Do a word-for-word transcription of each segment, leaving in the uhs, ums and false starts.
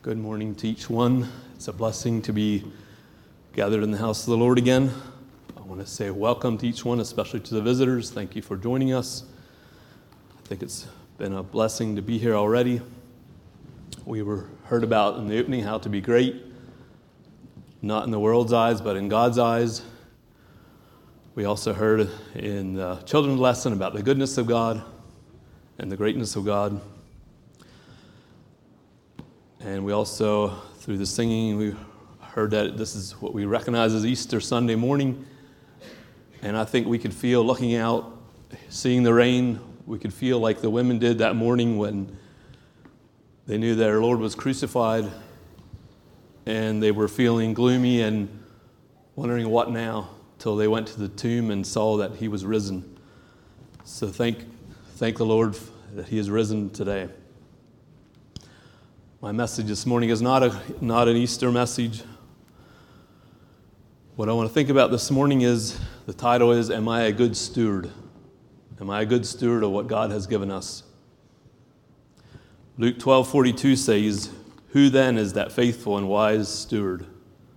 Good morning to each one. It's a blessing to be gathered in the house of the Lord again. I want to say welcome to each one, especially to the visitors. Thank you for joining us. I think it's been a blessing to be here already. We were heard about in the opening how to be great, not in the world's eyes, but in God's eyes. We also heard in the children's lesson about the goodness of God and the greatness of God. And we also, through the singing, we heard that this is what we recognize as Easter Sunday morning. And I think we could feel, looking out, seeing the rain, we could feel like the women did that morning when they knew their Lord was crucified and they were feeling gloomy and wondering what now, till they went to the tomb and saw that he was risen. So thank, thank the Lord that he is risen today. My message this morning is not a not an Easter message. What I want to think about this morning is, the title is, Am I a Good Steward? Am I a good steward of what God has given us? Luke twelve forty-two says, Who then is that faithful and wise steward?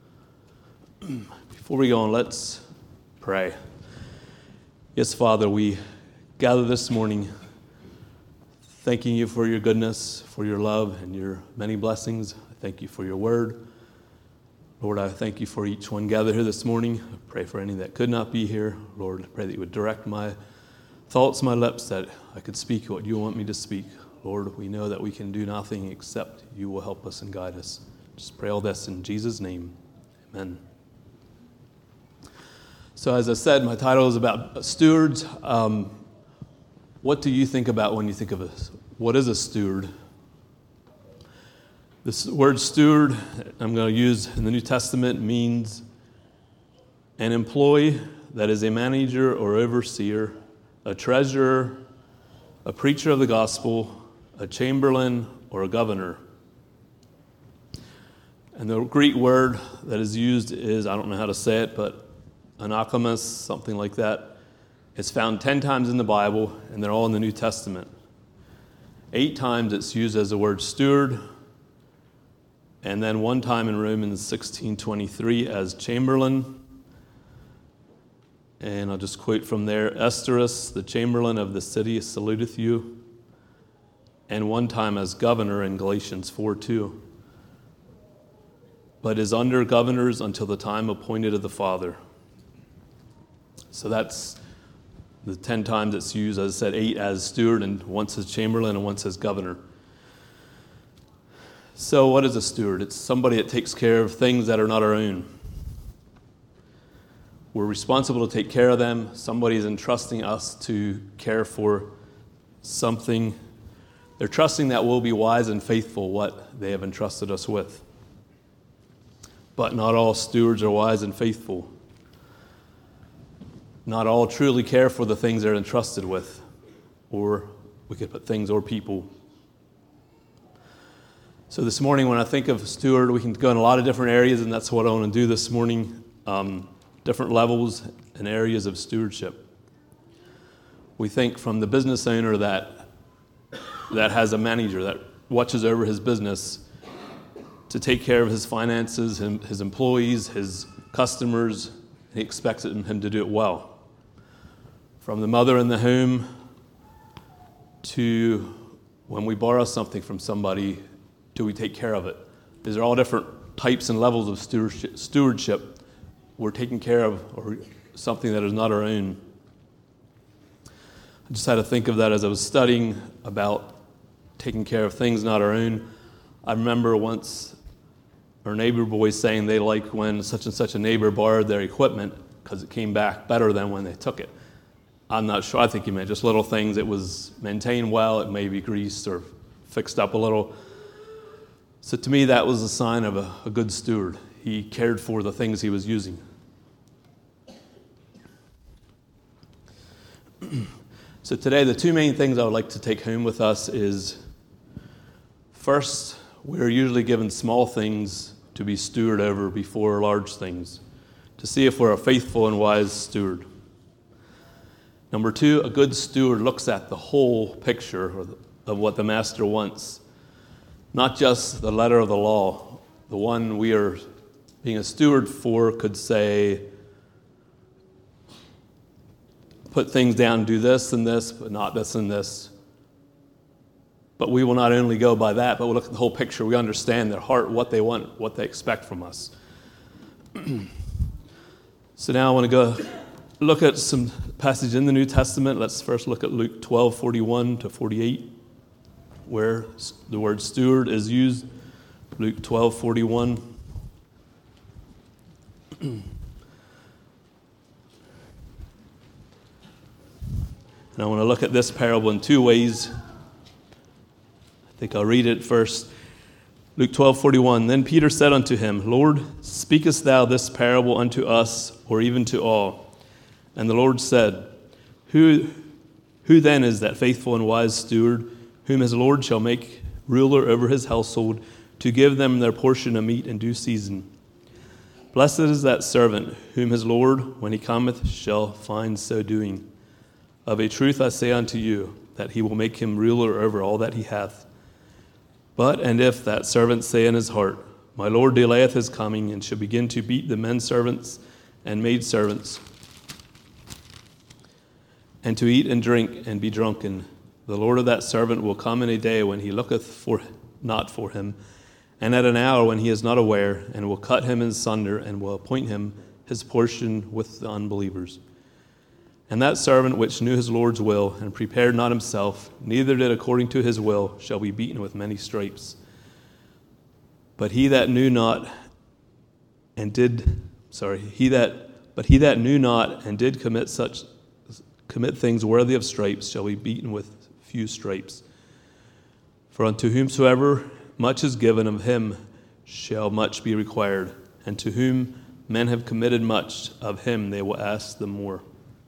Before we go on, let's pray. Yes, Father, we gather this morning thanking you for your goodness, for your love, and your many blessings. I thank you for your word. Lord, I thank you for each one gathered here this morning. I pray for any that could not be here. Lord, I pray that you would direct my thoughts, my lips, that I could speak what you want me to speak. Lord, we know that we can do nothing except you will help us and guide us. Just pray all this in Jesus' name. Amen. So as I said, my title is about stewards. Um, what do you think about when you think of a, what is a steward? This word steward, I'm going to use in the New Testament, means an employee that is a manager or overseer, a treasurer, a preacher of the gospel, a chamberlain, or a governor. And the Greek word that is used is, I don't know how to say it, but anakamos, something like that. It's found ten times in the Bible, and they're all in the New Testament. Eight times it's used as the word steward, and then one time in Romans sixteen twenty-three as chamberlain. And I'll just quote from there, Esdras, the chamberlain of the city, saluteth you. And one time as governor in Galatians four two. But is under governors until the time appointed of the Father. So that's the ten times it's used, as I said, eight as steward, and once as chamberlain, and once as governor. So what is a steward? It's somebody that takes care of things that are not our own. We're responsible to take care of them. Somebody is entrusting us to care for something. They're trusting that we'll be wise and faithful what they have entrusted us with. But not all stewards are wise and faithful. Not all truly care for the things they're entrusted with. Or we could put things or people. So this morning when I think of steward, we can go in a lot of different areas, and that's what I want to do this morning. Um, different levels and areas of stewardship. We think from the business owner that that has a manager that watches over his business to take care of his finances, his, his employees, his customers. He expects him to do it well. From the mother in the home to when we borrow something from somebody, do we take care of it? These are all different types and levels of stewardship. stewardship. We're taking care of or something that is not our own. I just had to think of that as I was studying about taking care of things not our own. I remember once our neighbor boys saying they liked when such and such a neighbor borrowed their equipment because it came back better than when they took it. I'm not sure. I think he meant just little things. It was maintained well. It may be greased or fixed up a little. So to me, that was a sign of a, a good steward. He cared for the things he was using. So today, the two main things I would like to take home with us is, first, we're usually given small things to be steward over before large things, to see if we're a faithful and wise steward. Number two, a good steward looks at the whole picture of what the master wants, not just the letter of the law. The one we are being a steward for could say, put things down, do this and this, but not this and this. But we will not only go by that, but we'll look at the whole picture. We understand their heart, what they want, what they expect from us. So now I want to go look at some passage in the New Testament. Let's first look at Luke twelve, forty-one to forty-eight, where the word steward is used. Luke twelve, forty-one. And I want to look at this parable in two ways. I think I'll read it first. Luke twelve, forty-one. Then Peter said unto him, Lord, speakest thou this parable unto us, or even to all? And the Lord said, Who, who then is that faithful and wise steward, whom his Lord shall make ruler over his household, to give them their portion of meat in due season? Blessed is that servant, whom his Lord, when he cometh, shall find so doing. Of a truth I say unto you, that he will make him ruler over all that he hath. But, and if that servant say in his heart, My Lord delayeth his coming, and shall begin to beat the men servants and maid servants, and to eat and drink and be drunken, the Lord of that servant will come in a day when he looketh for not for him, and at an hour when he is not aware, and will cut him in sunder, and will appoint him his portion with the unbelievers. And that servant which knew his Lord's will, and prepared not himself, neither did according to his will, shall be beaten with many stripes. But he that knew not and did, sorry, he that, but he that knew not and did commit such, commit things worthy of stripes, shall be beaten with few stripes. For unto whomsoever much is given, of him shall much be required, and to whom men have committed much, of him they will ask the more.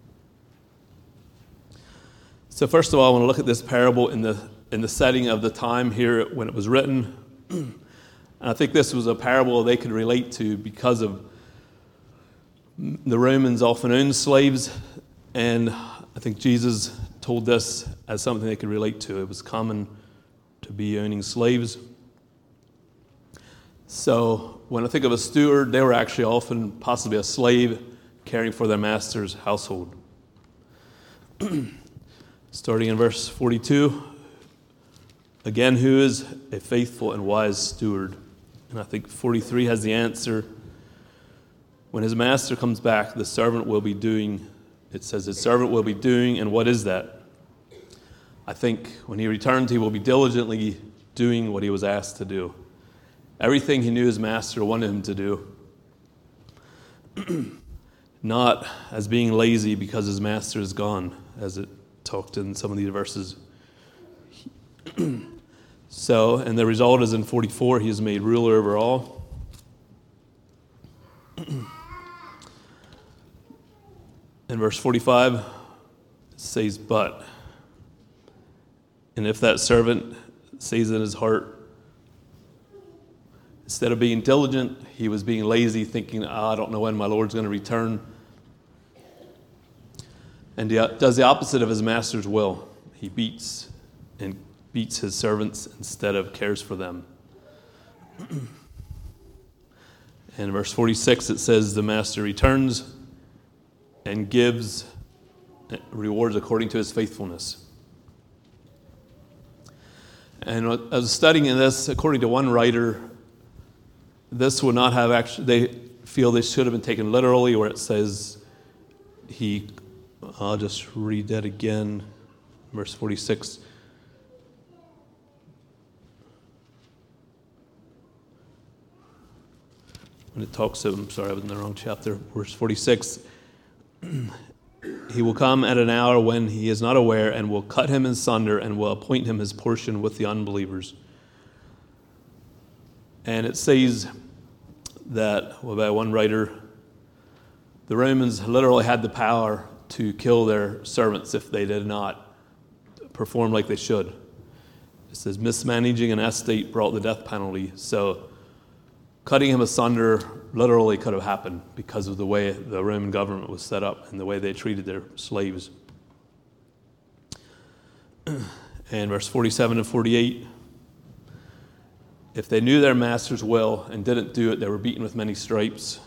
So first of all, I want to look at this parable in the in the setting of the time here when it was written. And I think this was a parable they could relate to because of the Romans often owned slaves, and I think Jesus told this as something they could relate to. It was common to be owning slaves. So when I think of a steward, they were actually often possibly a slave caring for their master's household. Starting in verse forty-two, again, who is a faithful and wise steward? And I think forty-three has the answer. When his master comes back, the servant will be doing, it says his servant will be doing, and what is that? I think when he returns, he will be diligently doing what he was asked to do. Everything he knew his master wanted him to do. Not as being lazy because his master is gone, as it talked in some of these verses. So, and the result is in forty-four, he is made ruler over all. In verse forty-five, it says, but, and if that servant says in his heart, instead of being diligent, he was being lazy, thinking, oh, I don't know when my Lord's going to return. And he does the opposite of his master's will. He beats and beats his servants instead of cares for them. In verse forty-six, it says, the master returns and gives rewards according to his faithfulness. And I was studying in this, according to one writer, this would not have actually, they feel this should have been taken literally, where it says he, I'll just read that again, verse forty-six. When it talks to, I'm sorry, I was in the wrong chapter, verse forty-six. He will come at an hour when he is not aware, and will cut him in sunder, and will appoint him his portion with the unbelievers. And it says that, well, by one writer, the Romans literally had the power to kill their servants if they did not perform like they should. It says, mismanaging an estate brought the death penalty. So cutting him asunder literally could have happened because of the way the Roman government was set up and the way they treated their slaves. And verse forty-seven and forty-eight, if they knew their master's will and didn't do it, they were beaten with many stripes.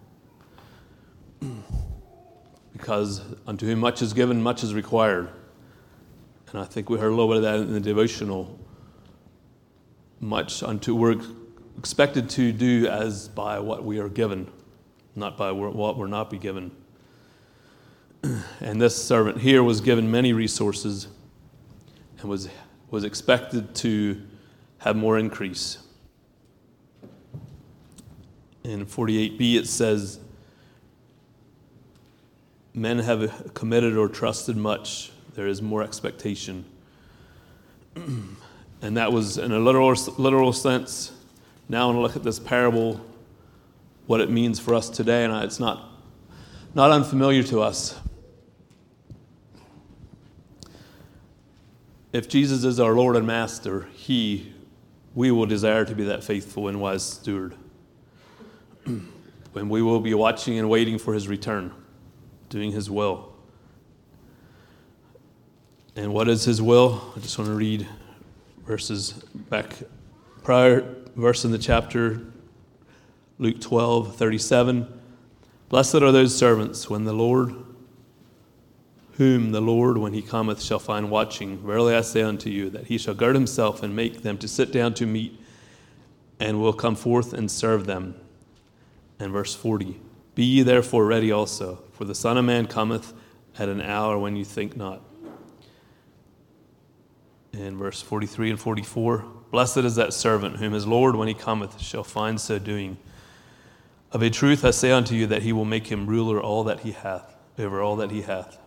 Because unto whom much is given, much is required. And I think we heard a little bit of that in the devotional. Much unto we're expected to do as by what we are given, not by what we're not be given. And this servant here was given many resources and was was expected to have more increase. In forty-eight b it says, men have committed or trusted much, there is more expectation. And that was in a literal literal sense. Now I want to look at this parable, what it means for us today, and it's not not unfamiliar to us. If Jesus is our Lord and Master, He, we will desire to be that faithful and wise steward. And we will be watching and waiting for His return, doing His will. And what is His will? I just want to read verses back, prior verse in the chapter, Luke twelve thirty-seven. Blessed are those servants when the Lord, whom the Lord, when He cometh, shall find watching. Verily I say unto you, that He shall gird Himself and make them to sit down to meat, and will come forth and serve them. And verse forty, be ye therefore ready also, for the Son of Man cometh at an hour when you think not. In verse forty-three and forty-four, blessed is that servant whom his Lord, when He cometh, shall find so doing. Of a truth I say unto you, that He will make him ruler all that he hath, over all that he hath.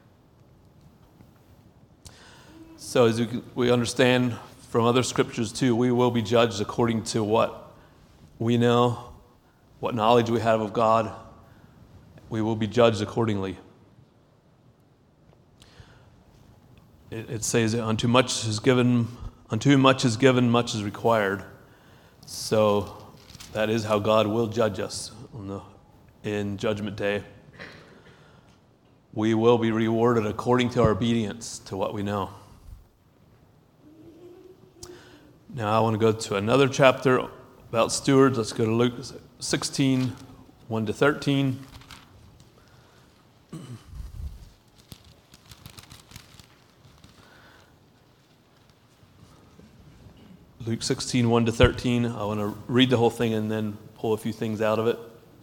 So as we understand from other scriptures too, we will be judged according to what we know, what knowledge we have of God. We will be judged accordingly. It, it says, unto much is given, unto whom much is given, much is required. So that is how God will judge us on the, in Judgment Day. We will be rewarded according to our obedience to what we know. Now I want to go to another chapter about stewards. Let's go to Luke sixteen, one to thirteen. Luke sixteen, one to thirteen. I want to read the whole thing and then pull a few things out of it.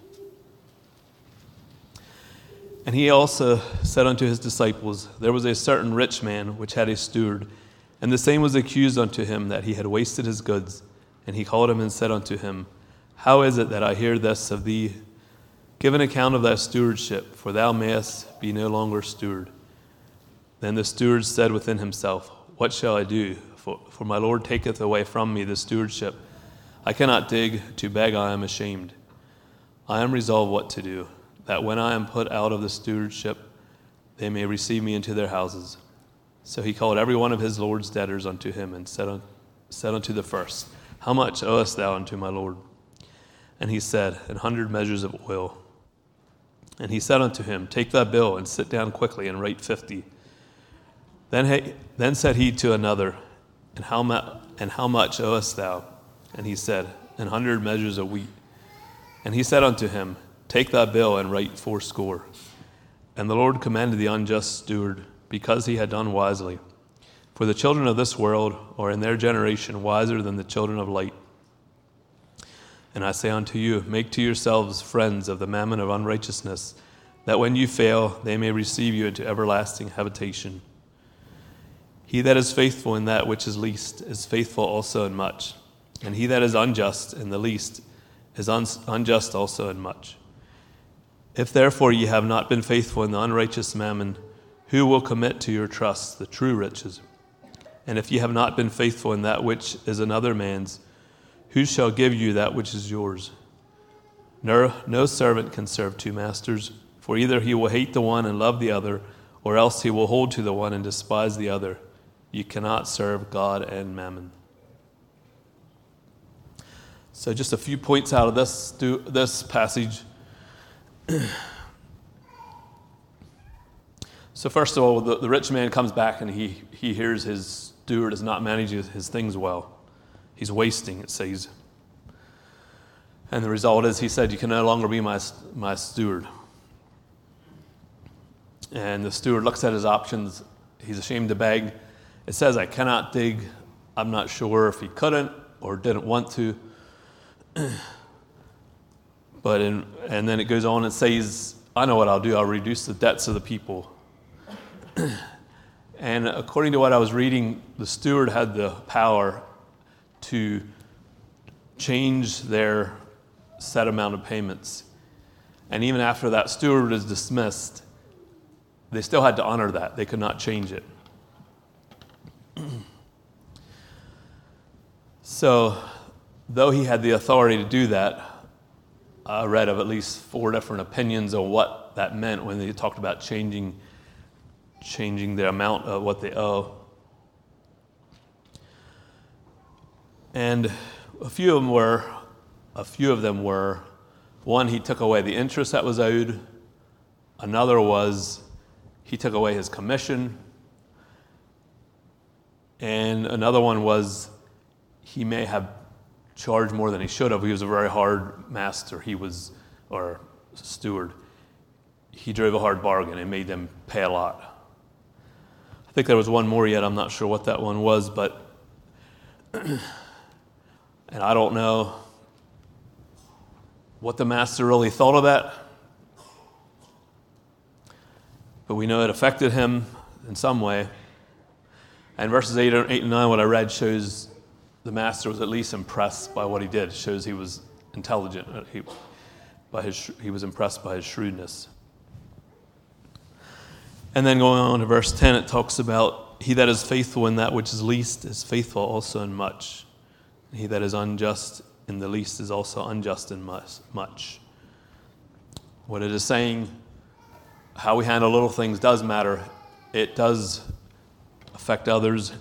And He also said unto His disciples, there was a certain rich man which had a steward, and the same was accused unto him that he had wasted his goods. And he called him and said unto him, how is it that I hear this of thee? Give an account of thy stewardship, for thou mayest be no longer steward. Then the steward said within himself, what shall I do? For, for my Lord taketh away from me the stewardship. I cannot dig, to beg I am ashamed. I am resolved what to do, that when I am put out of the stewardship, they may receive me into their houses. So he called every one of his Lord's debtors unto him, and said, un, said unto the first, how much owest thou unto my Lord? And he said, an hundred measures of oil. And he said unto him, take thy bill, and sit down quickly, and write fifty. Then he, then said he to another, and how, ma- and how much owest thou? And he said, an hundred measures of wheat. And he said unto him, take thy bill, and write fourscore. And the Lord commended the unjust steward, because he had done wisely. For the children of this world are in their generation wiser than the children of light. And I say unto you, make to yourselves friends of the mammon of unrighteousness, that when you fail, they may receive you into everlasting habitation. He that is faithful in that which is least is faithful also in much. And he that is unjust in the least is un- unjust also in much. If therefore ye have not been faithful in the unrighteous mammon, who will commit to your trust the true riches? And if ye have not been faithful in that which is another man's, who shall give you that which is yours? No, no servant can serve two masters, for either he will hate the one and love the other, or else he will hold to the one and despise the other. You cannot serve God and mammon. So just a few points out of this, this passage. So first of all, the, the rich man comes back and he, he hears his steward is not managing his things well. He he's wasting, it says. And the result is he said, you can no longer be my, my steward. And the steward looks at his options. He's ashamed to beg. It says, I cannot dig. I'm not sure if he couldn't or didn't want to. But in, and then it goes on and says, I know what I'll do. I'll reduce the debts of the people. And according to what I was reading, the steward had the power to change their set amount of payments. And even after that steward was dismissed, they still had to honor that. They could not change it. So, though he had the authority to do that, I read of at least four different opinions on what that meant when they talked about changing changing the amount of what they owe. And a few of them were, a few of them were, one, he took away the interest that was owed. Another was he took away his commission. And another one was he may have charged more than he should have. He was a very hard master. He was, or steward. He drove a hard bargain and made them pay a lot. I think there was one more yet. I'm not sure what that one was, but, and I don't know what the master really thought of that. But we know it affected him in some way. And verses eight, eight and nine, what I read shows the master was at least impressed by what he did. It shows he was intelligent. He, by his, he was impressed by his shrewdness. And then going on to verse ten, it talks about he that is faithful in that which is least is faithful also in much. He that is unjust in the least is also unjust in much. What it is saying, how we handle little things does matter. It does affect others.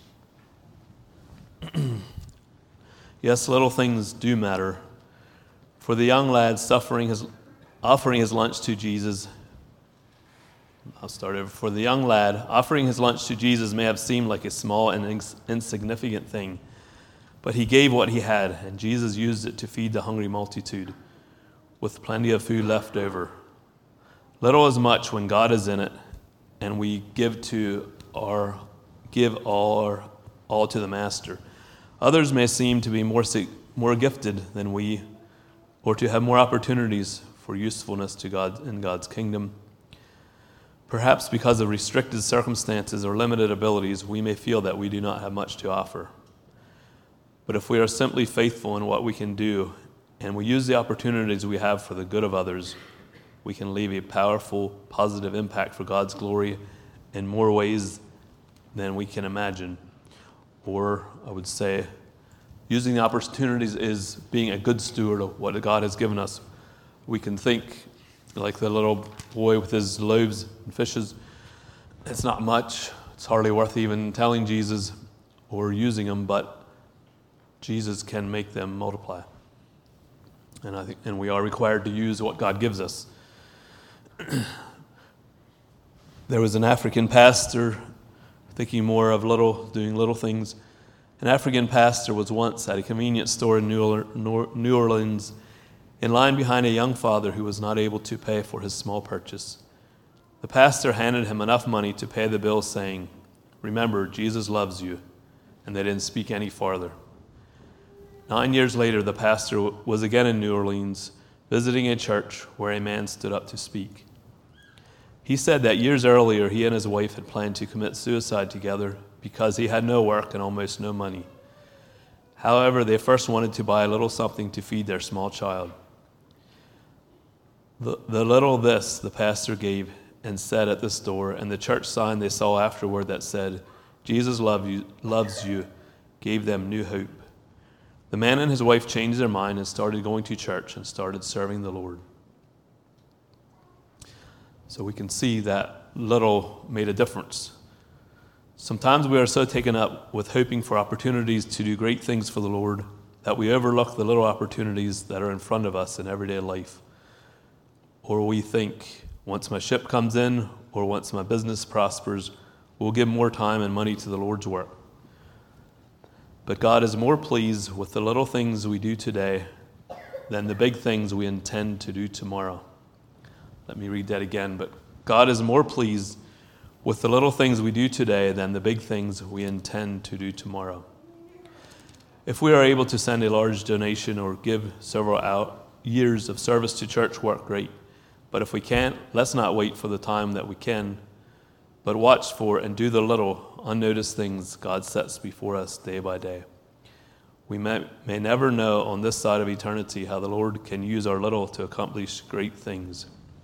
Yes, little things do matter. For the young lad suffering his, offering his lunch to Jesus, I'll start over. For the young lad, offering his lunch to Jesus may have seemed like a small and ins- insignificant thing, but he gave what he had, and Jesus used it to feed the hungry multitude with plenty of food left over. Little is much when God is in it, and we give to our give all our, all to the Master. Others may seem to be more more gifted than we, or to have more opportunities for usefulness to God in God's kingdom. Perhaps because of restricted circumstances or limited abilities, we may feel that we do not have much to offer. But if we are simply faithful in what we can do, and we use the opportunities we have for the good of others, we can leave a powerful, positive impact for God's glory in more ways than we can imagine. Or, I would say, using the opportunities is being a good steward of what God has given us. We can think, like the little boy with his loaves and fishes, it's not much. It's hardly worth even telling Jesus or using them, but Jesus can make them multiply. And I think, and we are required to use what God gives us. There was an African pastor, thinking more of little, doing little things. An African pastor was once at a convenience store in New Orleans, in line behind a young father who was not able to pay for his small purchase. The pastor handed him enough money to pay the bill, saying, "Remember, Jesus loves you," and they didn't speak any farther. Nine years later, the pastor was again in New Orleans, visiting a church where a man stood up to speak. He said that years earlier, he and his wife had planned to commit suicide together because he had no work and almost no money. However, they first wanted to buy a little something to feed their small child. The, the little this the pastor gave and said at the store, and the church sign they saw afterward that said, "Jesus love you, loves you," gave them new hope. The man and his wife changed their mind and started going to church and started serving the Lord. So we can see that little made a difference. Sometimes we are so taken up with hoping for opportunities to do great things for the Lord that we overlook the little opportunities that are in front of us in everyday life. Or we think, once my ship comes in, or once my business prospers, we'll give more time and money to the Lord's work. But God is more pleased with the little things we do today than the big things we intend to do tomorrow. Let me read that again. But God is more pleased with the little things we do today than the big things we intend to do tomorrow. If we are able to send a large donation or give several out years of service to church work, great. But if we can't, let's not wait for the time that we can, but watch for and do the little, unnoticed things God sets before us day by day. We may, may never know on this side of eternity how the Lord can use our little to accomplish great things.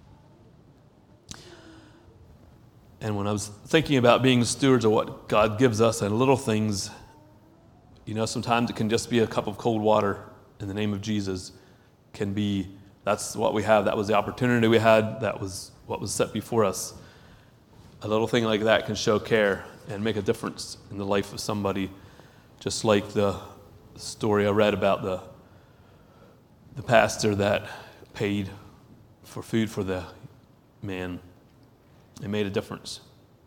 And when I was thinking about being stewards of what God gives us and little things, you know, sometimes it can just be a cup of cold water in the name of Jesus. Can be, that's what we have. That was the opportunity we had. That was what was set before us. A little thing like that can show care and make a difference in the life of somebody, just like the story I read about the the pastor that paid for food for the man. It made a difference.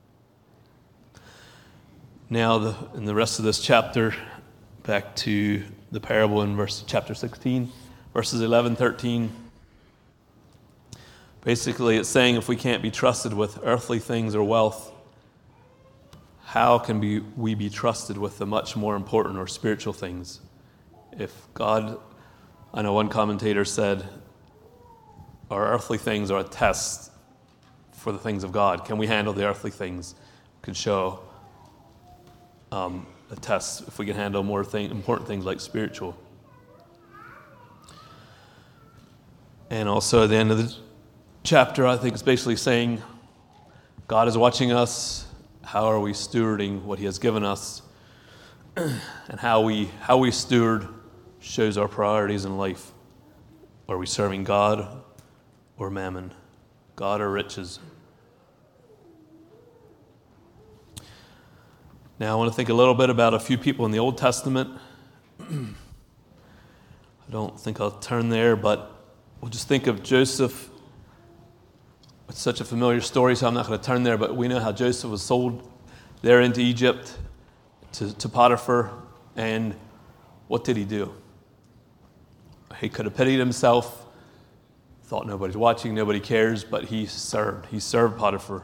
Now, the, in the rest of this chapter, back to the parable in verse chapter sixteen, verses eleven, thirteen. Basically, it's saying if we can't be trusted with earthly things or wealth, how can be, we be trusted with the much more important or spiritual things? If God, I know one commentator said, our earthly things are a test for the things of God. Can we handle the earthly things? Could show um, a test if we can handle more thing, important things like spiritual. And also at the end of the chapter, I think it's basically saying God is watching us. How are we stewarding what he has given us? And how we how we steward shows our priorities in life. Are we serving God or mammon? God or riches? Now I want to think a little bit about a few people in the Old Testament. I don't think I'll turn there, but we'll just think of Joseph. It's such a familiar story, so I'm not going to turn there, but we know how Joseph was sold there into Egypt to, to Potiphar, and what did he do? He could have pitied himself, thought nobody's watching, nobody cares, but he served. He served Potiphar.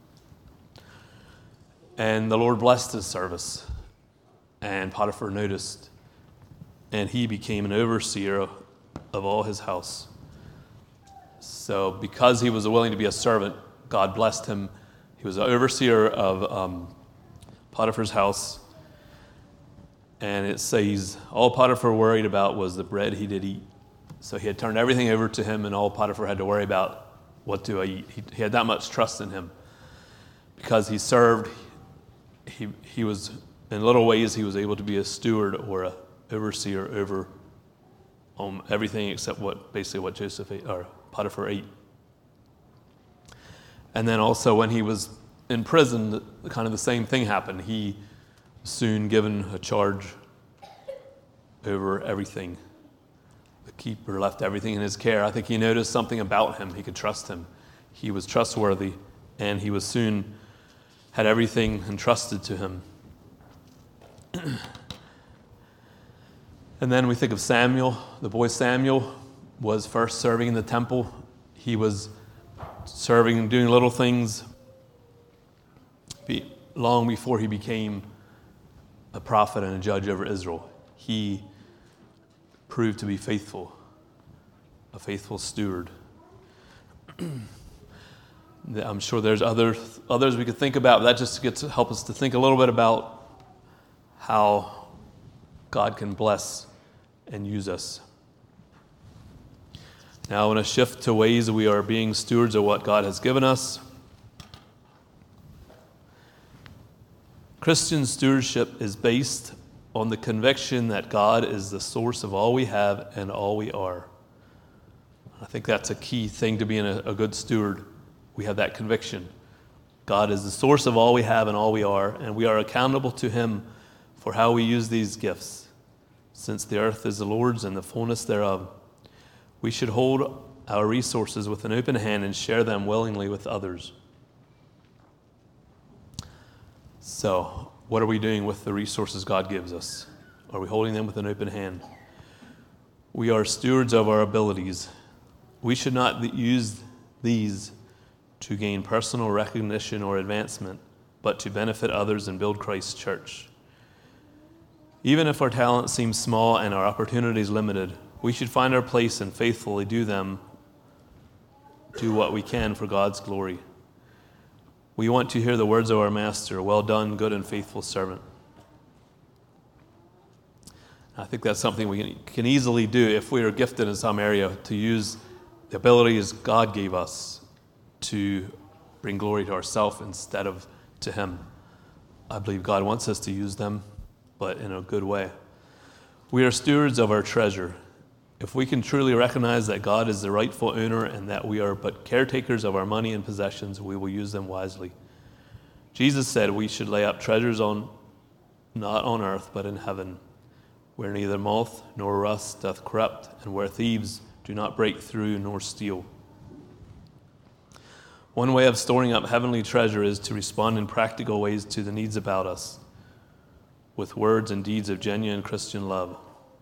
And the Lord blessed his service, and Potiphar noticed, and he became an overseer of all his house. So because he was willing to be a servant, God blessed him. He was an overseer of um, Potiphar's house. And it says, all Potiphar worried about was the bread he did eat. So he had turned everything over to him, and all Potiphar had to worry about, what do I eat? He, he had that much trust in him. Because he served, he, he was, in little ways, he was able to be a steward or an overseer over um, everything except what, basically what Joseph ate, or Potiphar ate. And then also when he was in prison, kind of the same thing happened. He was soon given a charge over everything. The keeper left everything in his care. I think he noticed something about him. He could trust him. He was trustworthy, and he was soon had everything entrusted to him. And then we think of Samuel. The boy Samuel was first serving in the temple. He was serving and doing little things long before he became a prophet and a judge over Israel. He proved to be faithful, a faithful steward. I'm sure there's other others we could think about, but that just gets to help us to think a little bit about how God can bless and use us. Now I want to shift to ways we are being stewards of what God has given us. Christian stewardship is based on the conviction that God is the source of all we have and all we are. I think that's a key thing to being a, a good steward. We have that conviction. God is the source of all we have and all we are, and we are accountable to him for how we use these gifts. Since the earth is the Lord's and the fullness thereof, we should hold our resources with an open hand and share them willingly with others. So, what are we doing with the resources God gives us? Are we holding them with an open hand? We are stewards of our abilities. We should not use these to gain personal recognition or advancement, but to benefit others and build Christ's church. Even if our talent seems small and our opportunities limited, we should find our place and faithfully do them, do what we can for God's glory. We want to hear the words of our Master, "Well done, good and faithful servant." I think that's something we can easily do if we are gifted in some area, to use the abilities God gave us to bring glory to ourselves instead of to Him. I believe God wants us to use them, but in a good way. We are stewards of our treasure. If we can truly recognize that God is the rightful owner and that we are but caretakers of our money and possessions, we will use them wisely. Jesus said we should lay up treasures on, not on earth, but in heaven, where neither moth nor rust doth corrupt, and where thieves do not break through nor steal. One way of storing up heavenly treasure is to respond in practical ways to the needs about us, with words and deeds of genuine Christian love.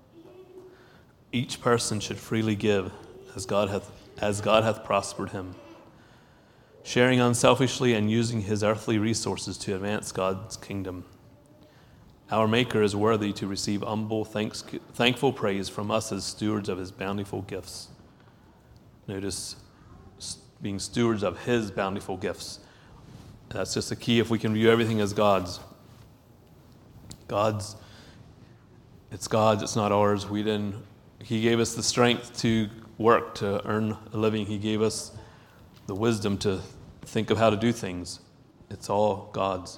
Each person should freely give as God hath, as God hath prospered him, sharing unselfishly and using his earthly resources to advance God's kingdom. Our Maker is worthy to receive humble, thanks, thankful praise from us as stewards of his bountiful gifts. Notice, being stewards of his bountiful gifts. That's just the key if we can view everything as God's. God's, it's God's, it's not ours. We didn't, he gave us the strength to work, to earn a living. He gave us the wisdom to think of how to do things. It's all God's.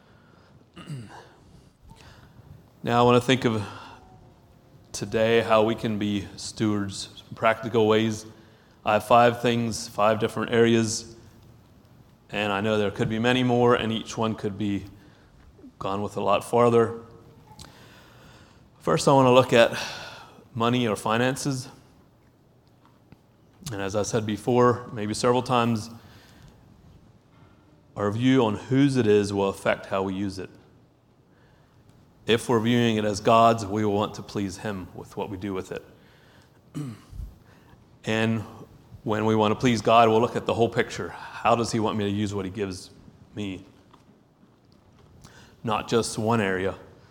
Now I want to think of today how we can be stewards, practical ways. I have five things, five different areas, and I know there could be many more, and each one could be gone with a lot farther. First, I want to look at money or finances. And as I said before, maybe several times, our view on whose it is will affect how we use it. If we're viewing it as God's, we will want to please him with what we do with it. And when we want to please God, we'll look at the whole picture. How does he want me to use what he gives me? Not just one area.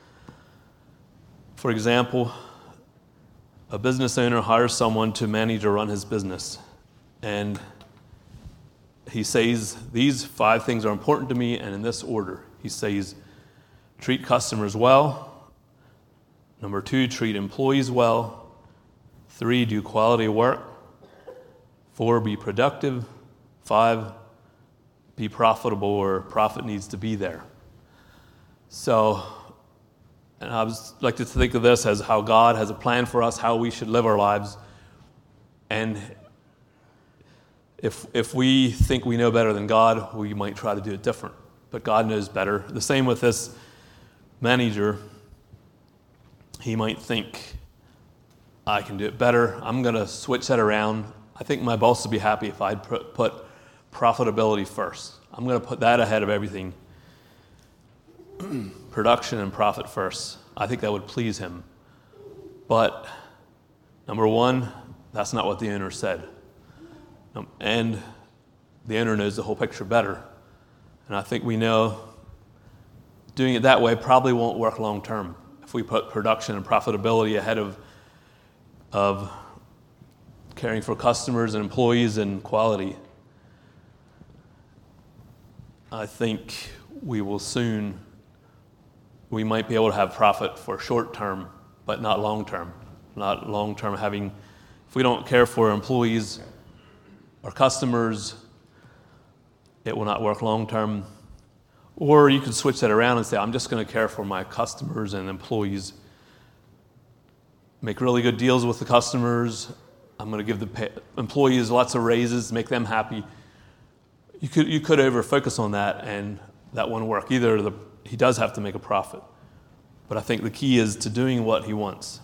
For example, a business owner hires someone to manage or run his business. And he says, these five things are important to me, and in this order. He says, treat customers well. Number two, treat employees well. Three, do quality work. Four, be productive. Five, be profitable, or profit needs to be there. So, and I was like to think of this as how God has a plan for us, how we should live our lives. And if if we think we know better than God, we might try to do it different. But God knows better. The same with this manager. He might think, I can do it better. I'm going to switch that around. I think my boss would be happy if I'd put, put profitability first. I'm going to put that ahead of everything. Production and profit first. I think that would please him. But number one, that's not what the owner said. And the owner knows the whole picture better. And I think we know doing it that way probably won't work long term. If we put production and profitability ahead of, of caring for customers and employees and quality, I think we will soon, we might be able to have profit for short term, but not long term. Not long term having, if we don't care for employees or customers, it will not work long term. Or you could switch that around and say, I'm just going to care for my customers and employees. Make really good deals with the customers. I'm going to give the pay- employees lots of raises, make them happy. You could you could over focus on that, and that won't work. Either the, he does have to make a profit, but I think the key is to doing what he wants.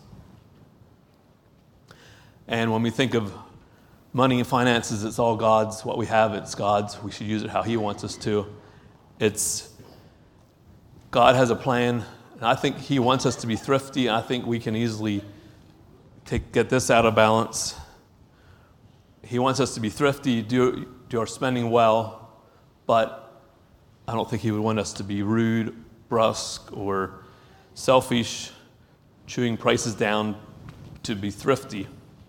And when we think of money and finances, it's all God's. What we have, it's God's. We should use it how he wants us to. It's God has a plan, And I think he wants us to be thrifty. I think we can easily take, get this out of balance. He wants us to be thrifty, do, do our spending well, but I don't think he would want us to be rude, brusque, or selfish, chewing prices down to be thrifty.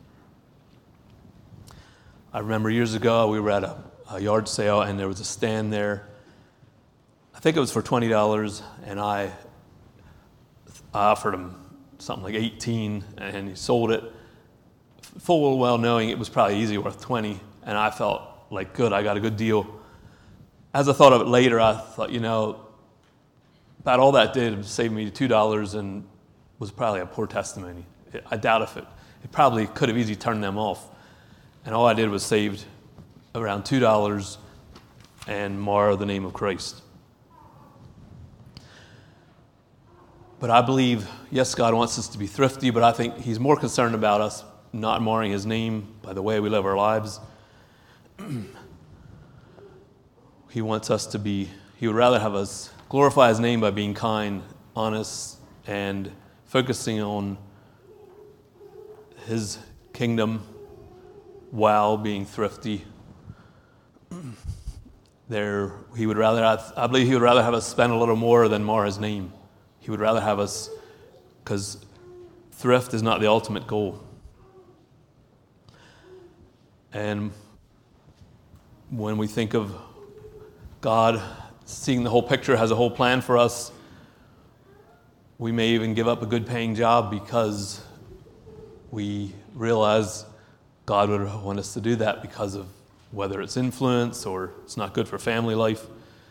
I remember years ago we were at a, a yard sale and there was a stand there. I think it was for twenty dollars, and I, I offered him something like eighteen, and he sold it full well knowing it was probably easy worth twenty, and I felt like, good, I got a good deal. As I thought of it later, I thought, you know, about all that did save me two dollars and was probably a poor testimony. I doubt if it, it probably could have easily turned them off. And all I did was saved around two dollars and mar the name of Christ. But I believe, yes, God wants us to be thrifty, but I think he's more concerned about us not marring his name by the way we live our lives. He wants us to be, he would rather have us glorify his name by being kind, honest, and focusing on his kingdom while being thrifty. There, he would rather, I believe he would rather have us spend a little more than mar his name. He would rather have us, because thrift is not the ultimate goal. And when we think of God seeing the whole picture, has a whole plan for us, we may even give up a good paying job because we realize God would want us to do that because of whether it's influence or it's not good for family life.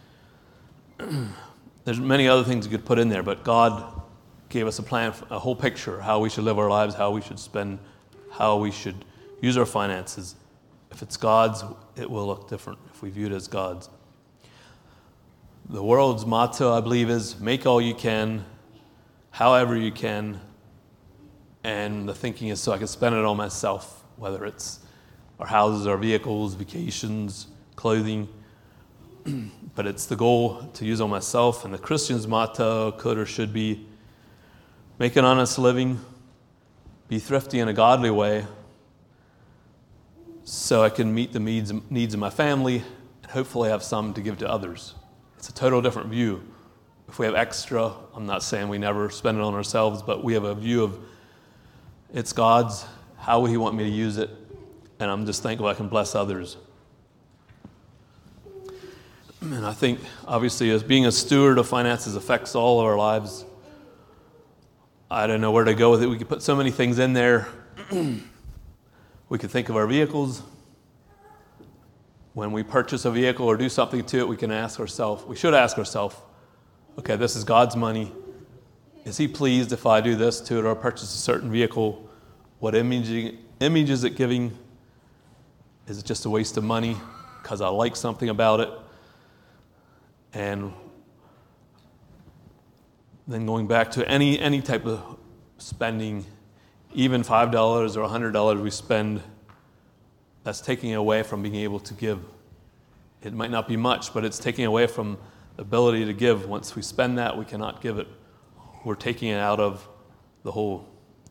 There's many other things you could put in there, but God gave us a plan, a whole picture, how we should live our lives, how we should spend, how we should use our finances. If it's God's, it will look different if we view it as God's. The world's motto, I believe, is make all you can, however you can, and the thinking is so I can spend it on myself, whether it's our houses, our vehicles, vacations, clothing. But it's the goal to use on myself, and the Christian's motto could or should be make an honest living, be thrifty in a godly way, so I can meet the needs needs of my family and hopefully have some to give to others. It's a total different view. If we have extra, I'm not saying we never spend it on ourselves, but we have a view of it's God's, how would he want me to use it, and I'm just thankful I can bless others. And I think, obviously, as being a steward of finances affects all of our lives. I don't know where to go with it. We could put so many things in there. We could think of our vehicles. When we purchase a vehicle or do something to it, we can ask ourselves, we should ask ourselves, okay, this is God's money. Is he pleased if I do this to it or purchase a certain vehicle? What image, image is it giving? Is it just a waste of money because I like something about it? And then going back to any any type of spending, even five dollars or one hundred dollars we spend, that's taking away from being able to give. It might not be much, but it's taking away from the ability to give. Once we spend that, we cannot give it. We're taking it out of the whole.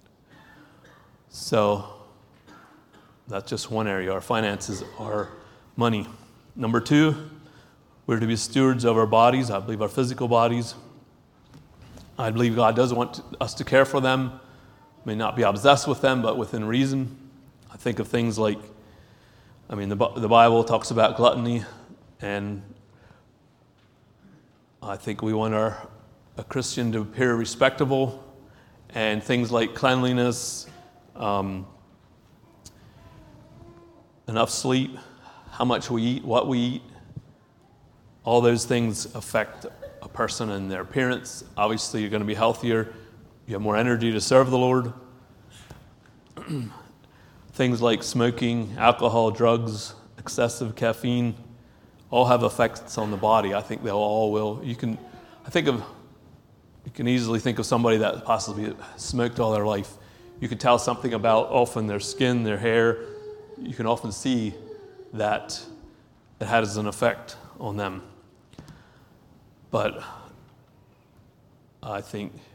So that's just one area. Our finances are money. Number two, we're to be stewards of our bodies. I believe our physical bodies. I believe God does want us to care for them. May not be obsessed with them, but within reason. I think of things like, I mean, the, the Bible talks about gluttony, and I think we want our a Christian to appear respectable, and things like cleanliness, um, enough sleep, how much we eat, what we eat. All those things affect a person and their appearance. Obviously, you're going to be healthier. You have more energy to serve the Lord. Things like smoking, alcohol, drugs, excessive caffeine, all have effects on the body. I think they all will. You can, I think of, you can easily think of somebody that possibly smoked all their life. You can tell something about often their skin, their hair. You can often see that it has an effect on them. But I think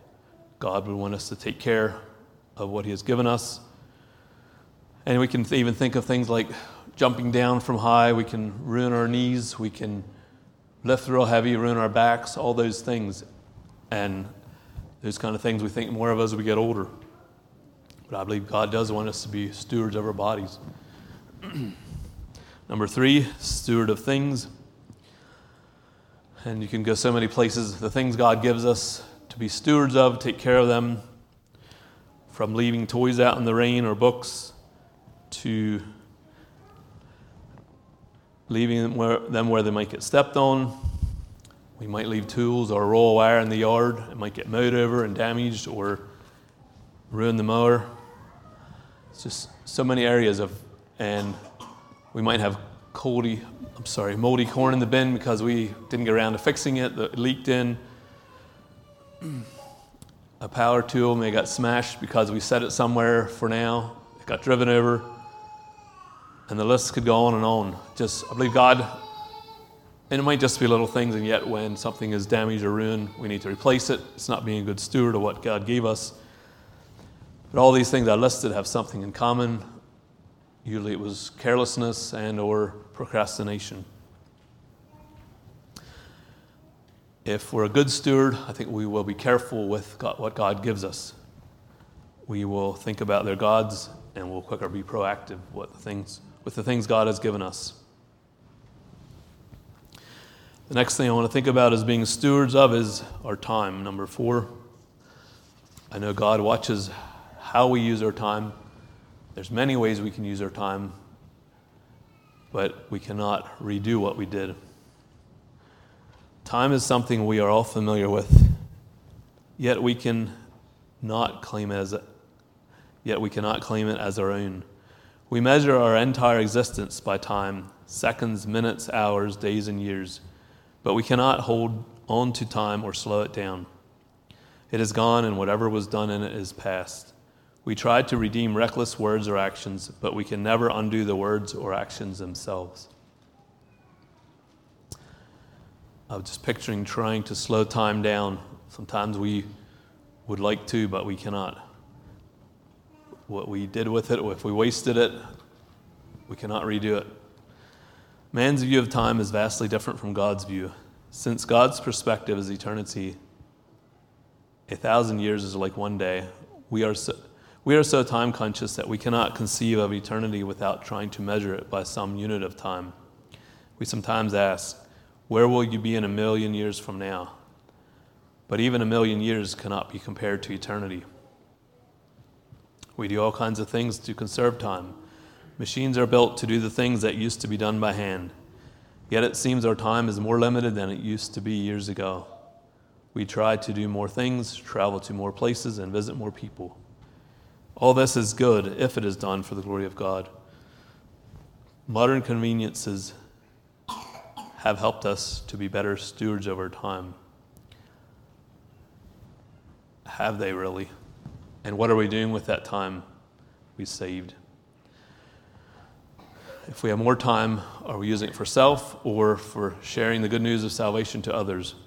God would want us to take care of what he has given us. And we can th- even think of things like jumping down from high. We can ruin our knees. We can lift real heavy, ruin our backs, all those things. And those kind of things we think more of as we get older. But I believe God does want us to be stewards of our bodies. Number three, steward of things. And you can go so many places. The things God gives us to be stewards of, take care of them, from leaving toys out in the rain or books to leaving them where, them where they might get stepped on. We might leave tools or roll wire in the yard. It might get mowed over and damaged or ruin the mower. It's just so many areas of, and we might have coldy, I'm sorry, moldy corn in the bin because we didn't get around to fixing it. It leaked in. A power tool may got smashed because we set it somewhere for now. It got driven over. And the list could go on and on. Just, I believe God, and it might just be little things, and yet when something is damaged or ruined, we need to replace it. It's not being a good steward of what God gave us. But all these things I listed have something in common. Usually it was carelessness and or procrastination. If we're a good steward, I think we will be careful with God, what God gives us. We will think about their gods, and we'll quicker be proactive with the things, with the things God has given us. The next thing I want to think about as being stewards of is our time. Number four, I know God watches how we use our time. There's many ways we can use our time, but we cannot redo what we did. Time is something we are all familiar with, yet we can not claim it as a, yet we cannot claim it as our own. We measure our entire existence by time, seconds, minutes, hours, days, and years, but we cannot hold on to time or slow it down. It is gone, and whatever was done in it is past. We try to redeem reckless words or actions, but we can never undo the words or actions themselves. I was just picturing trying to slow time down. Sometimes we would like to, but we cannot. What we did with it, if we wasted it, we cannot redo it. Man's view of time is vastly different from God's view. Since God's perspective is eternity, a thousand years is like one day. We are so, we are so time conscious that we cannot conceive of eternity without trying to measure it by some unit of time. We sometimes ask, where will you be in a million years from now? But even a million years cannot be compared to eternity. We do all kinds of things to conserve time. Machines are built to do the things that used to be done by hand. Yet it seems our time is more limited than it used to be years ago. We try to do more things, travel to more places, and visit more people. All this is good if it is done for the glory of God. Modern conveniences have helped us to be better stewards of our time. Have they really? And what are we doing with that time we saved? If we have more time, are we using it for self or for sharing the good news of salvation to others?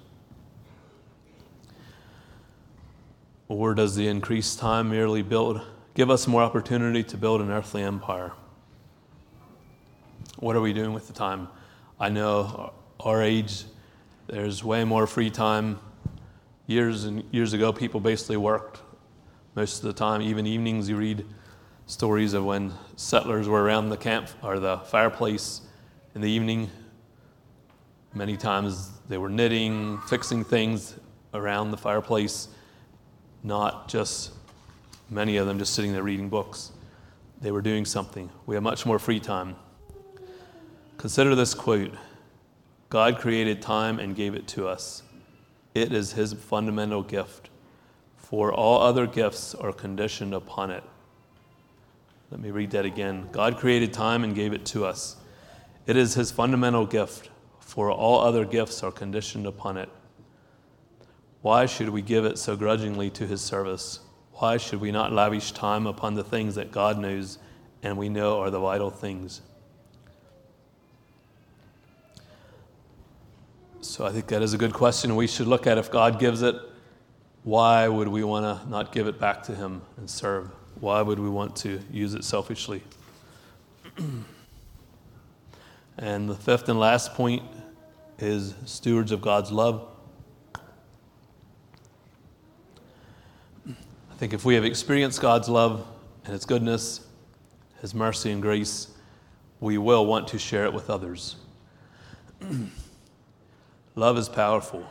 Or does the increased time merely build, give us more opportunity to build an earthly empire? What are we doing with the time? I know our age, there's way more free time. Years and years ago, people basically worked most of the time. Even evenings, you read stories of when settlers were around the camp or the fireplace in the evening. Many times they were knitting, fixing things around the fireplace, not just many of them just sitting there reading books. They were doing something. We have much more free time. Consider this quote. God created time and gave it to us. It is his fundamental gift, for all other gifts are conditioned upon it. Let me read that again. God created time and gave it to us. It is his fundamental gift, for all other gifts are conditioned upon it. Why should we give it so grudgingly to his service? Why should we not lavish time upon the things that God knows and we know are the vital things? So I think that is a good question we should look at. If God gives it, why would we want to not give it back to him and serve? Why would we want to use it selfishly? And the fifth and last point is stewards of God's love. I think if we have experienced God's love and His goodness, His mercy and grace, we will want to share it with others. Love is powerful.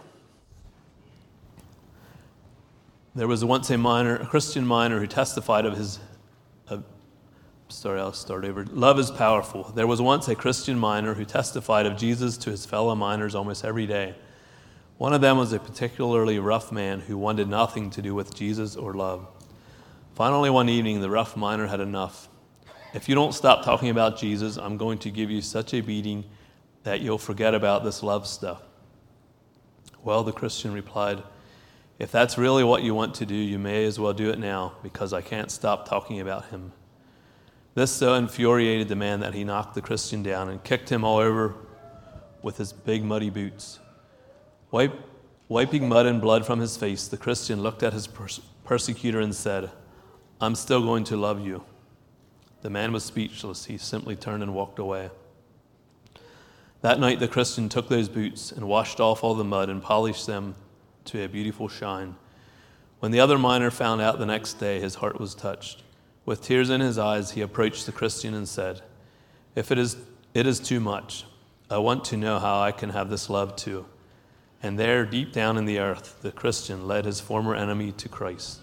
There was once a miner, a Christian miner, who testified of his. Uh, sorry, I'll start over. Love is powerful. There was once a Christian miner who testified of Jesus to his fellow miners almost every day. One of them was a particularly rough man who wanted nothing to do with Jesus or love. Finally, one evening, the rough miner had enough. If you don't stop talking about Jesus, I'm going to give you such a beating that you'll forget about this love stuff. Well, the Christian replied, if that's really what you want to do, you may as well do it now, because I can't stop talking about him. This so infuriated the man that he knocked the Christian down and kicked him all over with his big muddy boots. Wipe, wiping mud and blood from his face, the Christian looked at his pers- persecutor and said, I'm still going to love you. The man was speechless. He simply turned and walked away. That night, the Christian took those boots and washed off all the mud and polished them to a beautiful shine. When the other miner found out the next day, his heart was touched. With tears in his eyes, he approached the Christian and said, If it is, it is too much. I want to know how I can have this love too. And there, deep down in the earth, the Christian led his former enemy to Christ.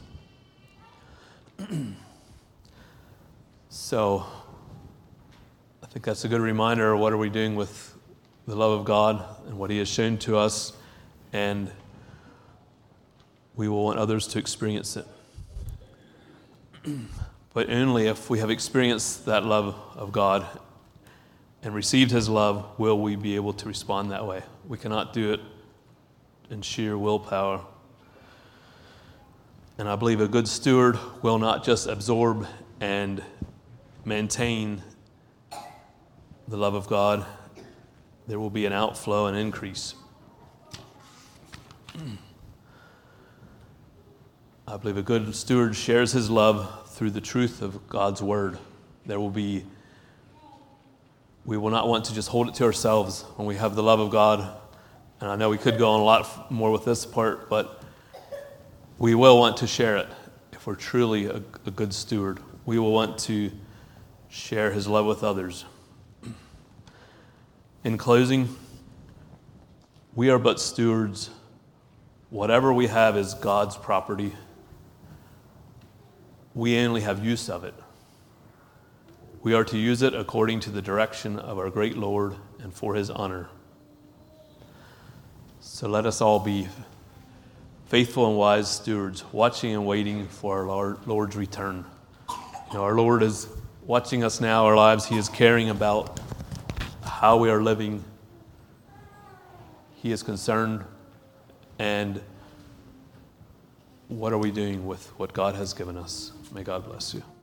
So, I think that's a good reminder of what are we doing with the love of God and what He has shown to us, and we will want others to experience it. But only if we have experienced that love of God and received His love will we be able to respond that way. We cannot do it in sheer willpower. And I believe a good steward will not just absorb and maintain the love of God. There will be an outflow and increase. I believe a good steward shares his love through the truth of God's word. There will be, we will not want to just hold it to ourselves when we have the love of God. And I know we could go on a lot more with this part, but we will want to share it if we're truly a, a good steward. We will want to share His love with others. In closing, we are but stewards. Whatever we have is God's property. We only have use of it. We are to use it according to the direction of our great Lord and for His honor. So let us all be faithful and wise stewards, watching and waiting for our Lord, Lord's return. You know, our Lord is watching us now, our lives. He is caring about how we are living. He is concerned. And what are we doing with what God has given us? May God bless you.